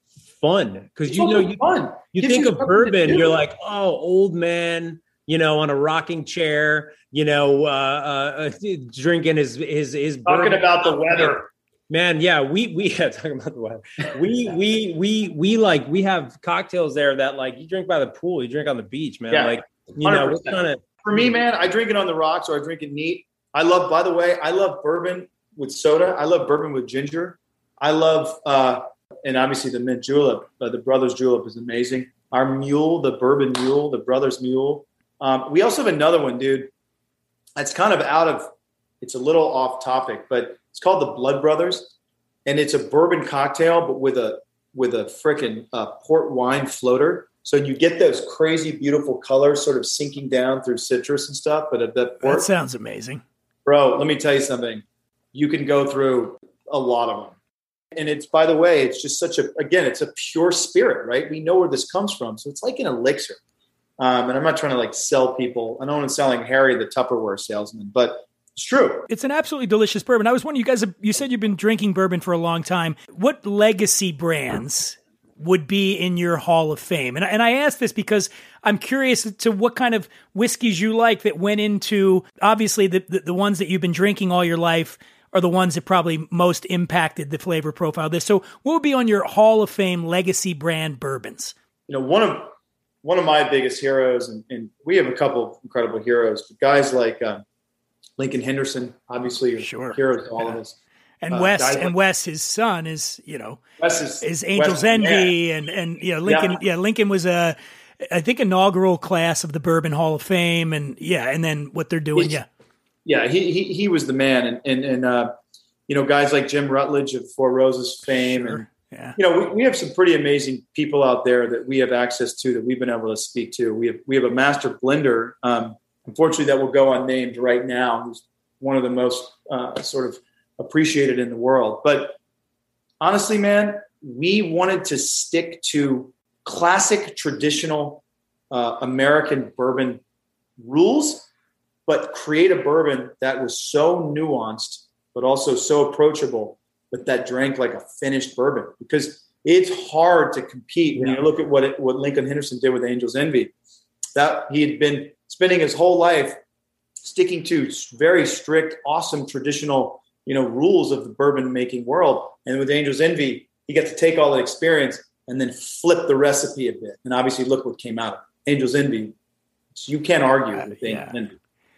fun. Because you know, you, fun. you think of bourbon, you're like, oh, old man, you know, on a rocking chair, you know, uh, uh, drinking his his his talking bourbon. about the weather. Man, yeah, we we yeah, talking about the weather. We we we we like we have cocktails there that like you drink by the pool, you drink on the beach, man. Yeah, like you know, we're kind of for me, man. I drink it on the rocks or I drink it neat. I love, by the way, I love bourbon with soda. I love bourbon with ginger. I love, uh, and obviously the mint julep, uh, the Brothers julep is amazing. Our mule, the bourbon mule, the Brothers mule. Um, we also have another one, dude. That's kind of out of, it's a little off topic, but it's called the Blood Brothers, and it's a bourbon cocktail, but with a with a frickin' uh, port wine floater. So you get those crazy, beautiful colors sort of sinking down through citrus and stuff. But at that port, that sounds amazing. Bro, let me tell you something. You can go through a lot of them. And it's, by the way, it's just such a, again, it's a pure spirit, right? We know where this comes from. So it's like an elixir. Um, and I'm not trying to like sell people. I don't want to sound like Harry, the Tupperware salesman, but it's true. It's an absolutely delicious bourbon. I was wondering, you guys, have, you said you've been drinking bourbon for a long time. What legacy brands would be in your Hall of Fame? And, and I ask this because I'm curious to what kind of whiskeys you like that went into, obviously, the, the, the ones that you've been drinking all your life are the ones that probably most impacted the flavor profile of this. So what would be on your Hall of Fame legacy brand bourbons? You know, one of one of my biggest heroes, and, and we have a couple of incredible heroes, but guys like uh, Lincoln Henderson, obviously, sure. heroes to all yeah. of us. And uh, Wes, and like, Wes, his son is, you know, Wes is, is Angel's Wes, Envy, yeah. and and you know, Lincoln, yeah. Yeah. yeah, Lincoln was a, I think, inaugural class of the Bourbon Hall of Fame, and yeah, and then what they're doing, He's, yeah, yeah, he he he was the man, and and and uh, you know, guys like Jim Rutledge of Four Roses fame, sure. and yeah. you know, we, we have some pretty amazing people out there that we have access to that we've been able to speak to. We have we have a master blender, um, unfortunately, that will go unnamed right now, who's one of the most uh, sort of appreciated in the world. But honestly, man, we wanted to stick to classic traditional uh, American bourbon rules, but create a bourbon that was so nuanced, but also so approachable, but that drank like a finished bourbon, because it's hard to compete. When yeah. you look at what it, what Lincoln Henderson did with Angel's Envy, that he had been spending his whole life sticking to very strict, awesome, traditional, you know, rules of the bourbon making world. And with Angel's Envy, he got to take all that experience and then flip the recipe a bit. And obviously look what came out of it. Angel's Envy. So you can't argue uh, with yeah. Angel's Envy.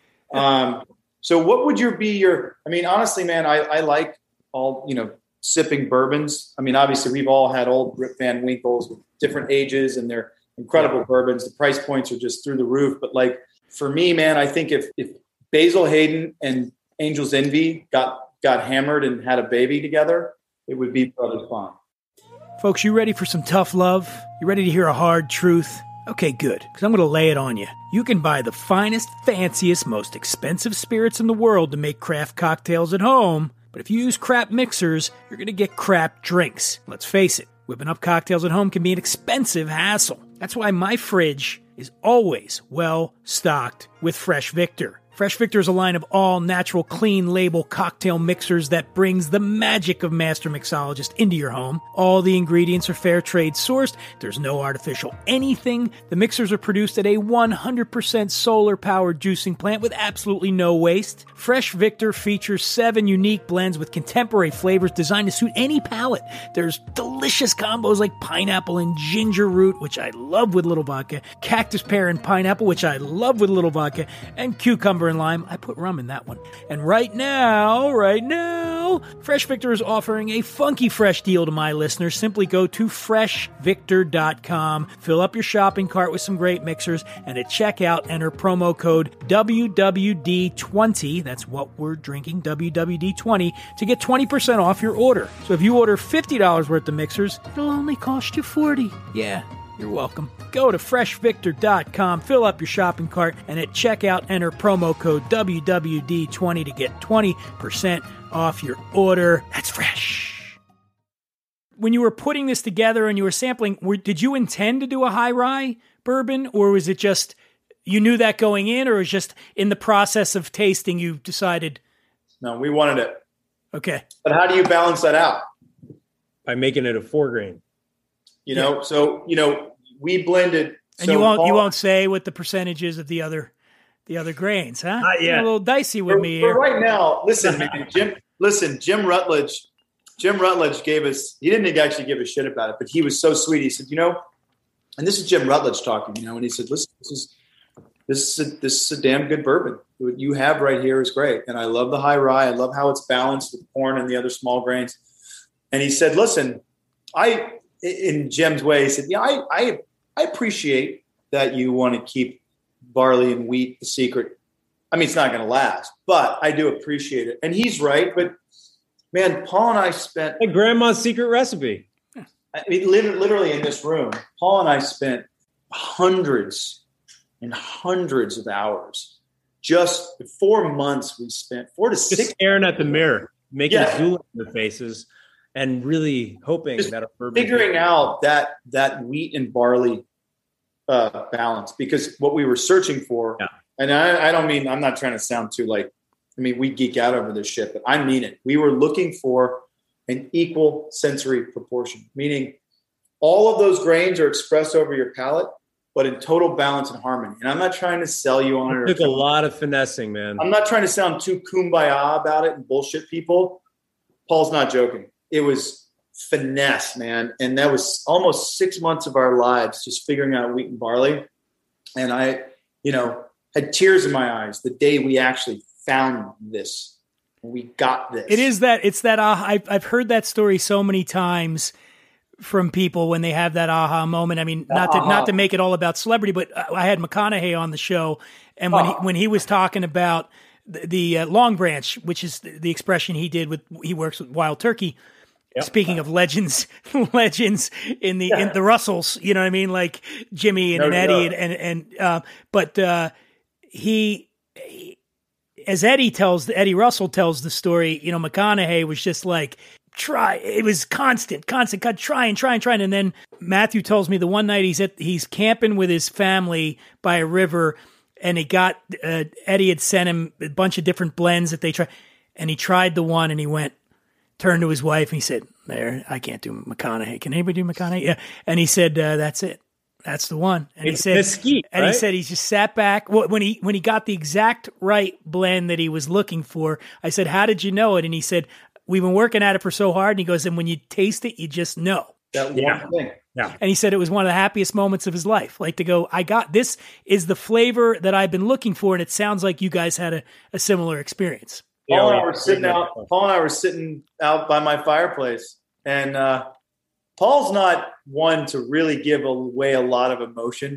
Um, so what would your be your, I mean, honestly, man, I, I like all, you know, sipping bourbons. I mean, obviously we've all had old Rip Van Winkles with different ages and they're incredible yeah. bourbons. The price points are just through the roof. But like for me, man, I think if, if Basil Hayden and Angel's Envy got got hammered and had a baby together, it would be Brothers Bond. Folks, you ready for some tough love? You ready to hear a hard truth? Okay, good, because I'm going to lay it on you. You can buy the finest, fanciest, most expensive spirits in the world to make craft cocktails at home, but if you use crap mixers, you're going to get crap drinks. Let's face it, whipping up cocktails at home can be an expensive hassle. That's why my fridge is always well stocked with Fresh Victor. Fresh Victor is a line of all-natural, clean-label cocktail mixers that brings the magic of master mixologist into your home. All the ingredients are fair trade sourced. There's no artificial anything. The mixers are produced at a one hundred percent solar-powered juicing plant with absolutely no waste. Fresh Victor features seven unique blends with contemporary flavors designed to suit any palate. There's delicious combos like pineapple and ginger root, which I love with little vodka, cactus pear and pineapple, which I love with little vodka, and cucumber and lime. I put rum in that one. And right now, right now, Fresh Victor is offering a funky fresh deal to my listeners. Simply go to fresh victor dot com, fill up your shopping cart with some great mixers, and at checkout, enter promo code W W D twenty, that's what we're drinking, W W D twenty, to get twenty percent off your order. So if you order fifty dollars worth of mixers, it'll only cost you forty dollars. Yeah. You're welcome. Go to fresh victor dot com, fill up your shopping cart, and at checkout, enter promo code W W D twenty to get twenty percent off your order. That's fresh. When you were putting this together and you were sampling, were, did you intend to do a high rye bourbon, or was it just you knew that going in, or was just in the process of tasting you decided? No, we wanted it. Okay. But how do you balance that out? By making it a four grain. You know, yeah. so, you know, we blended. And so you won't Paul, you won't say what the percentages of the other the other grains, huh? Not yet. You're a little dicey with for, me for here. right now, listen, man, Jim, listen, Jim Rutledge, Jim Rutledge gave us, he didn't actually give a shit about it, but he was so sweet. He said, you know, and this is Jim Rutledge talking, you know, and he said, listen, this is, this is a, this is a damn good bourbon. What you have right here is great. And I love the high rye. I love how it's balanced with corn and the other small grains. And he said, listen, I, in Jim's way, he said, yeah, I, I, I appreciate that you want to keep barley and wheat the secret. I mean, it's not going to last, but I do appreciate it. And he's right. But man, Paul and I spent like grandma's secret recipe. I mean, literally in this room, Paul and I spent hundreds and hundreds of hours. Just four months we spent, four to Just six. staring at the mirror, making Yeah. Zula in the faces, and really hoping Just that a bourbon figuring out that that wheat and barley uh, balance, because what we were searching for, Yeah. and I, I don't mean, I'm not trying to sound too like, I mean, we geek out over this shit, but I mean it. We were looking for an equal sensory proportion, meaning all of those grains are expressed over your palate, but in total balance and harmony. And I'm not trying to sell you on it. It took a lot of finessing, man. I'm not trying to sound too kumbaya about it and bullshit people. Paul's not joking. It was finesse, man. And that was almost six months of our lives just figuring out wheat and barley. And I, you know, had tears in my eyes the day we actually found this. We got this. It is that it's that aha. I've, I've heard that story so many times from people when they have that aha moment. I mean, not to Uh-huh. not to make it all about celebrity, but I had McConaughey on the show, and when Uh-huh. he when he was talking about the, the uh, Long Branch, which is the, the expression he did with he works with Wild Turkey. Yep. Speaking of legends, legends in the in the Russells, you know what I mean, like Jimmy and, No and Eddie, doubt. and and, and uh, but uh, he, he, as Eddie tells Eddie Russell tells the story, you know, McConaughey was just like try. It was constant, constant, constant trying, trying, trying, and then Matthew tells me the one night he's at he's camping with his family by a river, and he got uh, Eddie had sent him a bunch of different blends that they tried, and he tried the one, and he went. Turned to his wife and he said, there, I can't do McConaughey. Can anybody do McConaughey? Yeah. And he said, uh, that's it. That's the one. And It's he said, mesquite, and he right? said, he just sat back. Well, when he, when he got the exact right blend that he was looking for, I said, how did you know it? And he said, we've been working at it for so hard. And he goes, and when you taste it, you just know. That one Yeah. thing. Yeah. And he said it was one of the happiest moments of his life. Like to go, I got, this is the flavor that I've been looking for. And it sounds like you guys had a, a similar experience. Paul Yeah, and I we- were sitting out. Paul and I were sitting out by my fireplace, and uh, Paul's not one to really give away a lot of emotion.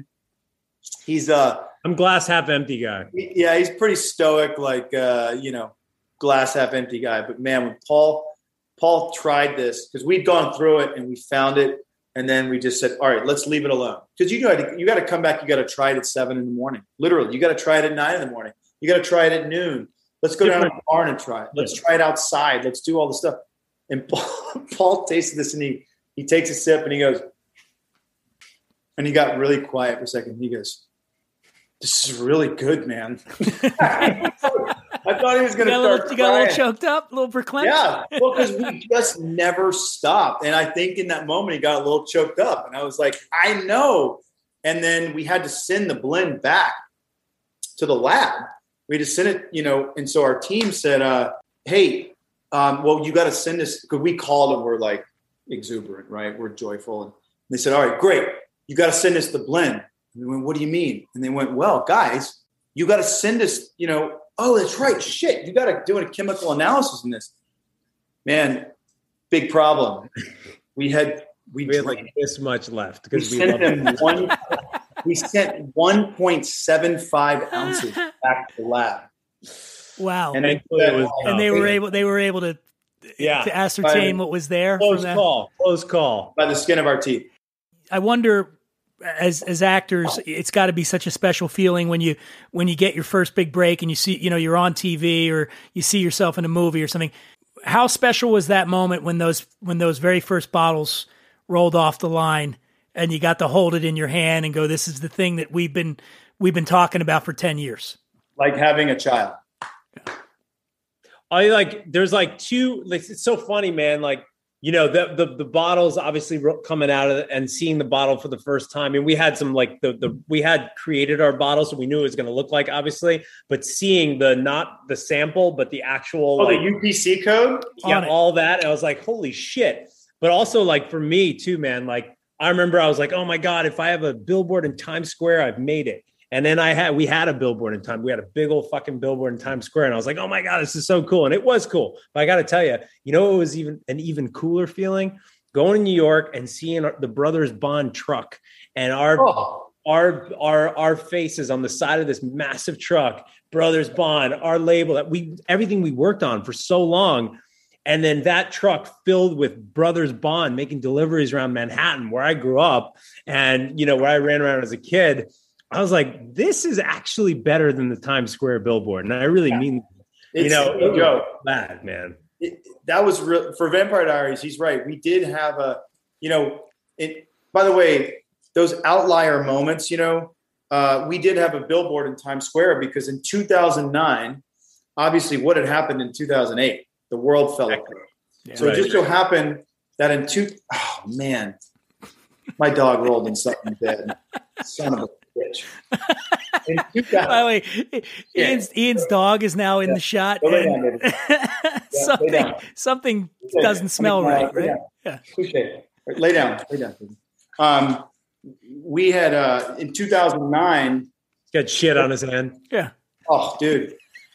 He's uh, I'm glass half empty guy. he- yeah, he's pretty stoic, like uh, you know, glass half empty guy. But man, when Paul Paul tried this, because we'd gone through it and we found it, and then we just said, all right, let's leave it alone, because you got to you got to come back. You got to try it at seven in the morning. Literally, you got to try it at nine in the morning. You got to try it at noon. Let's go down to the barn and try it. Let's try it outside. Let's do all the stuff. And Paul, Paul tasted this, and he he takes a sip and he goes, and he got really quiet for a second. He goes, "This is really good, man." I thought he was going to You got, a start little, you got a little crying. choked up, a little verklempt? Yeah, well, because we just never stopped. And I think in that moment, he got a little choked up. And I was like, I know. And then we had to send the blend back to the lab. We had to send it, you know, and so our team said, uh, hey, um, well, you got to send this, because we called and we're like exuberant, right? We're joyful. And they said, all right, great. You got to send us the blend. And we went, what do you mean? And they went, well, guys, you got to send us, you know, oh, that's right. Shit. You got to do a chemical analysis in this. Man, big problem. We had, we, We had drank- like this much left we because we, sent love them it. one, we sent one point seven five ounces back to the lab. Wow. And, And, they, Thankfully, it was and they enough. were able, they were able to, Yeah. to ascertain By- what was there. Close from that. call. Close call. by the skin of our teeth. I wonder, as as actors, it's got to be such a special feeling when you when you get your first big break and you see, you know, you're on T V or you see yourself in a movie or something. How special was that moment when those when those very first bottles rolled off the line and you got to hold it in your hand and go, this is the thing that we've been we've been talking about for ten years? Like having a child. Yeah. I like there's like two like it's so funny, man. Like, you know, the, the, the bottles obviously coming out of it and seeing the bottle for the first time. And we had some like the, the, we had created our bottle, so we knew it was going to look like, obviously, but seeing the, not the sample, but the actual, oh, like, the U P C code. Yeah. All that. And I was like, holy shit. But also like for me too, man, like I remember I was like, oh my God, if I have a billboard in Times Square, I've made it. And then I had, we had a billboard in time. We had a big old fucking billboard in Times Square. And I was like, oh my God, this is so cool. And it was cool. But I got to tell you, you know, it was even an even cooler feeling going to New York and seeing the Brothers Bond truck and our, oh. our, our, our faces on the side of this massive truck, Brothers Bond, our label that we, everything we worked on for so long. And then that truck filled with Brothers Bond making deliveries around Manhattan, where I grew up and, you know, where I ran around as a kid. I was like, this is actually better than the Times Square billboard. And I really yeah. mean, you it's, know, it was bad, man. It, that was real for Vampire Diaries. He's right. We did have a, you know, it, by the way, those outlier moments, you know, uh, we did have a billboard in Times Square because in two thousand nine, obviously what had happened in two thousand eight, the world fell apart. Yeah, so right. It just so happened that in two, oh man, my dog rolled in something dead. Son of a bitch. By the way, yeah. Ian's, Ian's dog is now in yeah. the shot. Well, and yeah, something something doesn't smell down, right, right? Down. Yeah. Okay. Lay down. Lay down. Um, we had uh, in two thousand nine. Got shit on his hand. Yeah. Oh, dude.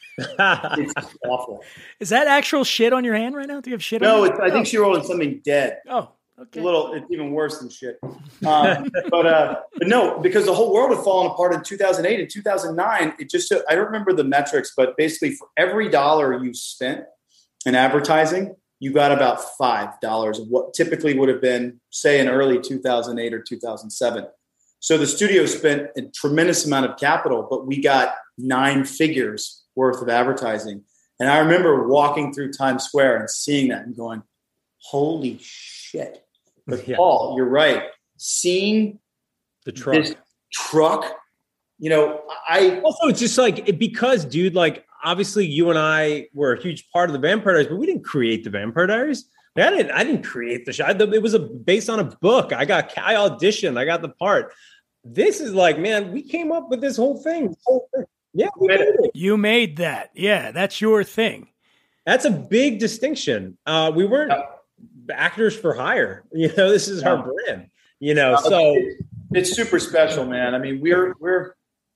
It's awful. Is that actual shit on your hand right now? Do you have shit no, on No, I think oh. she rolled in something dead. Oh. Okay. A little, it's even worse than shit. Um, but uh, but no, because the whole world had fallen apart in two thousand eight. In two thousand nine, it just, I don't remember the metrics, but basically for every dollar you spent in advertising, you got about five dollars of what typically would have been, say, in early two thousand eight or two thousand seven. So the studio spent a tremendous amount of capital, but we got nine figures worth of advertising. And I remember walking through Times Square and seeing that and going, holy shit. But yeah. Paul, you're right. Seeing the truck, this truck, you know, I also it's just like it, because, dude, like obviously you and I were a huge part of the Vampire Diaries, but we didn't create the Vampire Diaries. I didn't. I didn't create the show. It was a based on a book. I got. I auditioned. I got the part. This is like, man, we came up with this whole thing. This whole thing. Yeah, we made it. You made that. Yeah, that's your thing. That's a big distinction. Uh, we weren't. Yeah. Actors for hire, you know, this is yeah. our brand, you know, so it's, it's super special, man. I mean, we're, we're,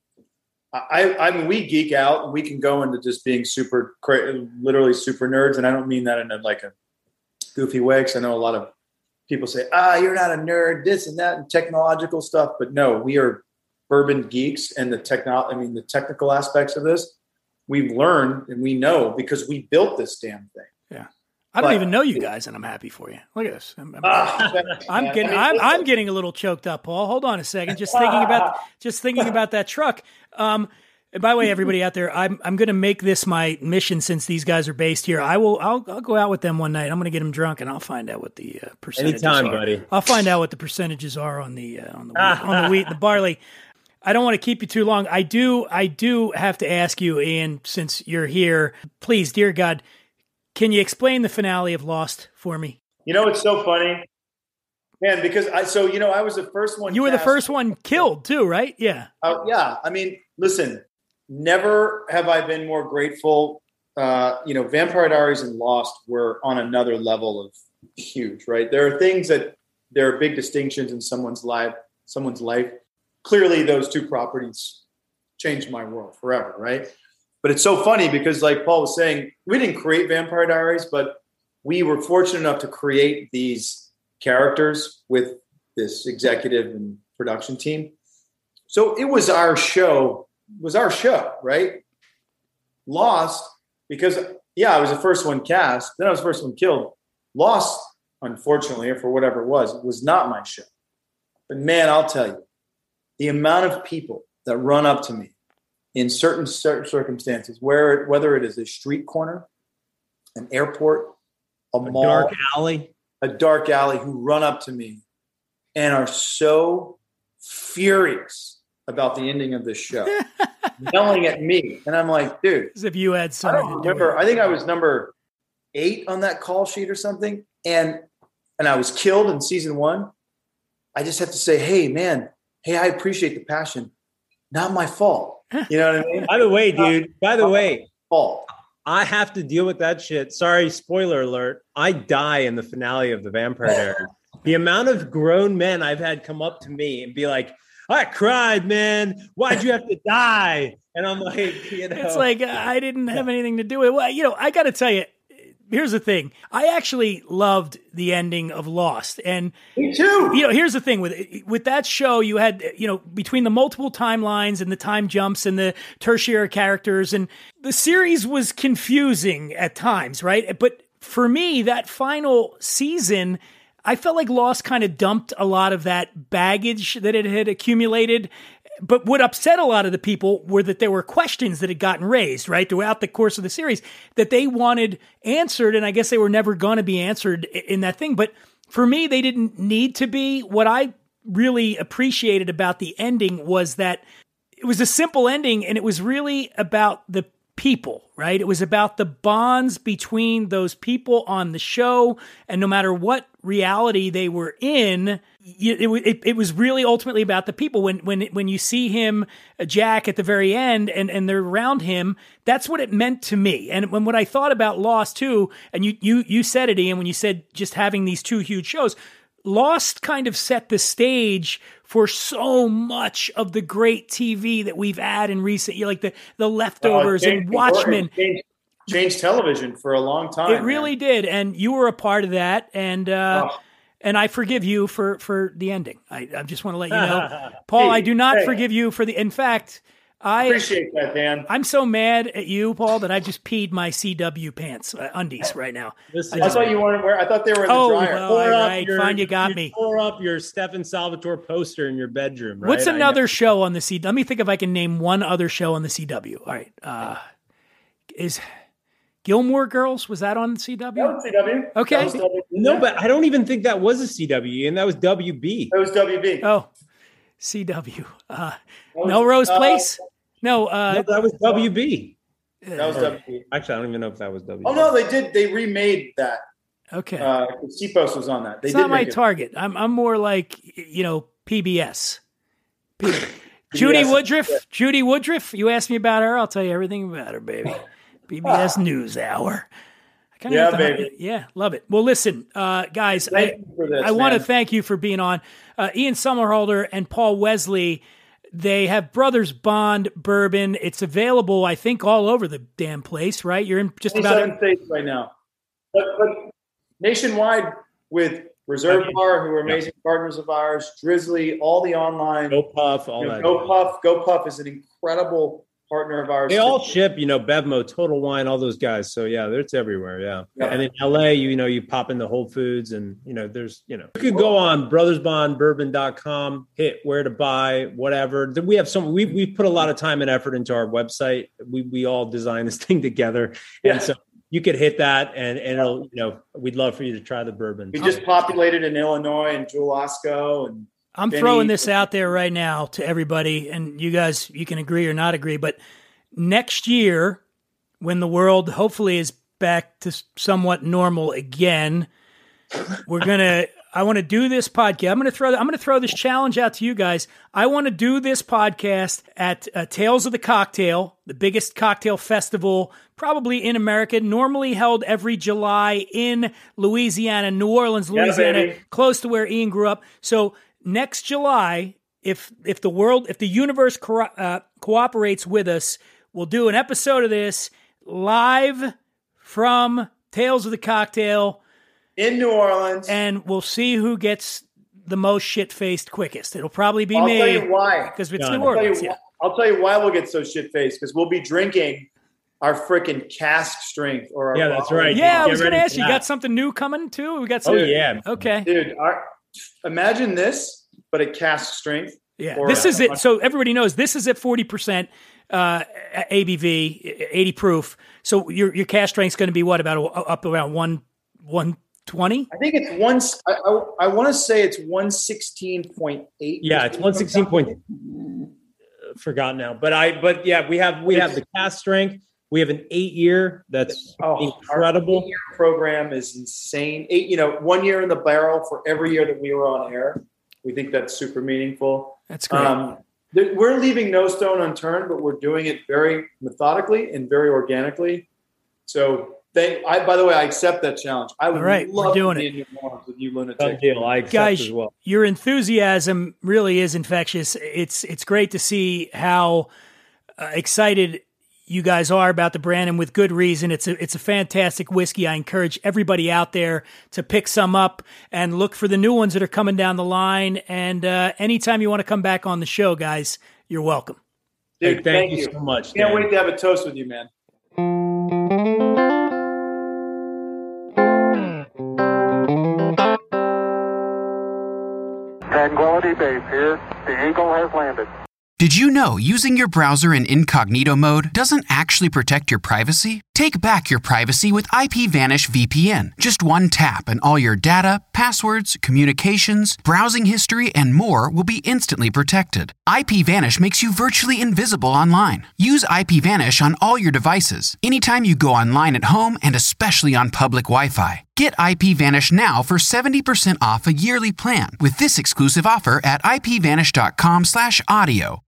I, I mean, we geek out and we can go into just being super, literally super nerds. And I don't mean that in a, like a goofy way. Cause I know a lot of people say, ah, you're not a nerd, this and that and technological stuff. But no, we are bourbon geeks and the techno, I mean, the technical aspects of this, we've learned and we know because we built this damn thing. Yeah. I don't but, even know you guys, and I'm happy for you. Look at this. I'm, I'm, uh, I'm getting, I'm, I'm getting a little choked up, Paul. Hold on a second. Just thinking about, just thinking about that truck. Um, and by the way, everybody out there, I'm, I'm going to make this my mission since these guys are based here. I will, I'll, I'll go out with them one night. I'm going to get them drunk, and I'll find out what the uh, percentages Anytime, are. buddy. I'll find out what the percentages are on the, uh, on the, wheat, on the wheat and the barley. I don't want to keep you too long. I do, I do have to ask you, Ian, since you're here, please, dear God. Can you explain the finale of Lost for me? You know, it's so funny, man, because I, so, you know, I was the first one. You were the first one killed too, right? Yeah. Uh, yeah. I mean, listen, never have I been more grateful. Uh, you know, Vampire Diaries and Lost were on another level of huge, right? There are things that there are big distinctions in someone's life, someone's life. Clearly those two properties changed my world forever, right? But it's so funny because, like Paul was saying, we didn't create Vampire Diaries, but we were fortunate enough to create these characters with this executive and production team. So it was our show, was our show, right? Lost, because, yeah, I was the first one cast. Then I was the first one killed. Lost, unfortunately, or for whatever it was, was not my show. But, man, I'll tell you, the amount of people that run up to me in certain certain circumstances, where whether it is a street corner, an airport, a, a mall, dark alley, a dark alley, who run up to me and are so furious about the ending of this show, yelling at me, and I'm like, dude, as if you had I something. don't to do remember. with it. I think I was number eight on that call sheet or something, and and I was killed in season one. I just have to say, hey, man, hey, I appreciate the passion. Not my fault. You know what I mean? By the way, dude, by the way, fault. I have to deal with that shit. Sorry, spoiler alert. I die in the finale of The Vampire Diaries. The amount of grown men I've had come up to me and be like, I cried, man. Why'd you have to die? And I'm like, you know. It's like, I didn't have anything to do with it. Well, you know, I got to tell you, here's the thing. I actually loved the ending of Lost. And me too. You know, here's the thing with with that show, you had, you know, between the multiple timelines and the time jumps and the tertiary characters, and the series was confusing at times, right? But for me, that final season, I felt like Lost kind of dumped a lot of that baggage that it had accumulated. But what upset a lot of the people were that there were questions that had gotten raised, right, throughout the course of the series that they wanted answered, and I guess they were never going to be answered in that thing. But for me, they didn't need to be. What I really appreciated about the ending was that it was a simple ending, and it was really about the people, right? It was about the bonds between those people on the show, and no matter what reality they were in, it, it, it was really ultimately about the people. When when when you see him, Jack, at the very end, and, and they're around him, that's what it meant to me. And when what I thought about Lost too, and you you you said it, Ian, when you said just having these two huge shows, Lost kind of set the stage for so much of the great T V that we've had in recent years, like the, the Leftovers uh, and Watchmen. Changed, changed television for a long time. It really man. did, and you were a part of that, and uh, oh. and I forgive you for, for the ending. I, I just want to let you know, Paul, hey, I do not hey. forgive you for the. In fact, I appreciate that, Dan. I'm so mad at you, Paul, that I just peed my C W pants, uh, undies right now. Listen, I, I thought you weren't wearing. I thought they were in the oh, dryer. well, all right, your, fine, you got you me. Tore up your Stefan Salvatore poster in your bedroom. Right? What's another show on the C W? Let me think if I can name one other show on the C W. All right, uh, is Gilmore Girls, was that on C W? That was C W. Okay. That was W B. No, but I don't even think that was a C W, and that was W B. That was W B. Oh, C W. Uh, was, Melrose uh, Place? No, uh, no, that was W B. That was Or, W B. Actually, I don't even know if that was W B. Oh no, they did. They remade that. Okay. Uh, C-Post was on that. They it's did not my make it. target. I'm I'm more like, you know, P B S. P- Judy Woodruff. Yeah. Judy Woodruff. You asked me about her. I'll tell you everything about her, baby. P B S News Hour. I kinda Yeah, have to- baby. Yeah, love it. Well, listen, uh, guys, Thank I, you for this, I want to man. thank you for being on. Uh, Ian Somerhalder and Paul Wesley, they have Brothers Bond bourbon. It's available, I think, all over the damn place, right? You're in just about twenty-seven states right now, but, but nationwide with Reserve Bar, who are amazing partners of ours, Drizzly, all the online. Go Puff, all you know, that. Go Puff, Go Puff is an incredible partner of ours. They all ship, you know, Bevmo, Total Wine, all those guys. So yeah, it's everywhere. Yeah. Yeah. And in L A, you, you know, you pop into Whole Foods and, you know, there's, you know, you could go on brothers bond bourbon dot com, hit where to buy, whatever. Then we have some, we, we put a lot of time and effort into our website. We, we all designed this thing together. Yeah. And so you could hit that and, and it'll, you know, we'd love for you to try the bourbon. We just populated in Illinois and Jewel Osco and I'm Benny. throwing this out there right now to everybody, and you guys, you can agree or not agree, but next year, when the world hopefully is back to somewhat normal again, we're gonna. I want to do this podcast. I'm gonna throw. I'm gonna throw this challenge out to you guys. I want to do this podcast at uh, Tales of the Cocktail, the biggest cocktail festival probably in America, normally held every July in Louisiana, New Orleans, Louisiana, baby. close to where Ian grew up. So next July, if if the world, if the universe co- uh, cooperates with us, we'll do an episode of this live from Tales of the Cocktail in New Orleans, and we'll see who gets the most shit-faced quickest. It'll probably be I'll me. tell you why. Because it's Done. New I'll tell, Orleans. you, Yeah. I'll tell you why we'll get so shit-faced, because we'll be drinking our freaking cask strength. Or our Yeah, that's right. Yeah, I Get was going to ready ask for you, you that. got something new coming too? We got Oh some. yeah. Okay. Dude, our, imagine this, but at cask strength. Yeah, Or- this is it. So everybody knows this is at forty percent uh, A B V, eighty proof. So your your cash strength is going to be what, about up around one one twenty? I think it's one. I, I, I want to say it's one sixteen point eight. Yeah, it's one sixteen point. Forgot now, but I. But yeah, we have we have the cast strength. We have an eight year. That's oh, incredible. Our eight-year program is insane. Eight, you know, one year in the barrel for every year that we were on air. We think that's super meaningful. That's great. Um, th- we're leaving no stone unturned, but we're doing it very methodically and very organically. So, they, I, by the way, I accept that challenge. I would All right, love we're doing to be it. in New Orleans with you, lunatic. Done deal. I accept Guys, as well. your enthusiasm really is infectious. It's it's great to see how uh, excited you guys are about the brand, and with good reason. It's a it's a fantastic whiskey. I encourage everybody out there to pick some up and look for the new ones that are coming down the line. And uh, anytime you want to come back on the show, guys, you're welcome. Dude, Hey, thank thank you you so much, Can't Dan. wait to have a toast with you, man. Tranquility Base here. The Eagle has landed. Did you know using your browser in incognito mode doesn't actually protect your privacy? Take back your privacy with IPVanish V P N. Just one tap and all your data, passwords, communications, browsing history, and more will be instantly protected. IPVanish makes you virtually invisible online. Use IPVanish on all your devices, anytime you go online at home and especially on public Wi-Fi. Get IPVanish now for seventy percent off a yearly plan with this exclusive offer at ipvanish.com slash audio.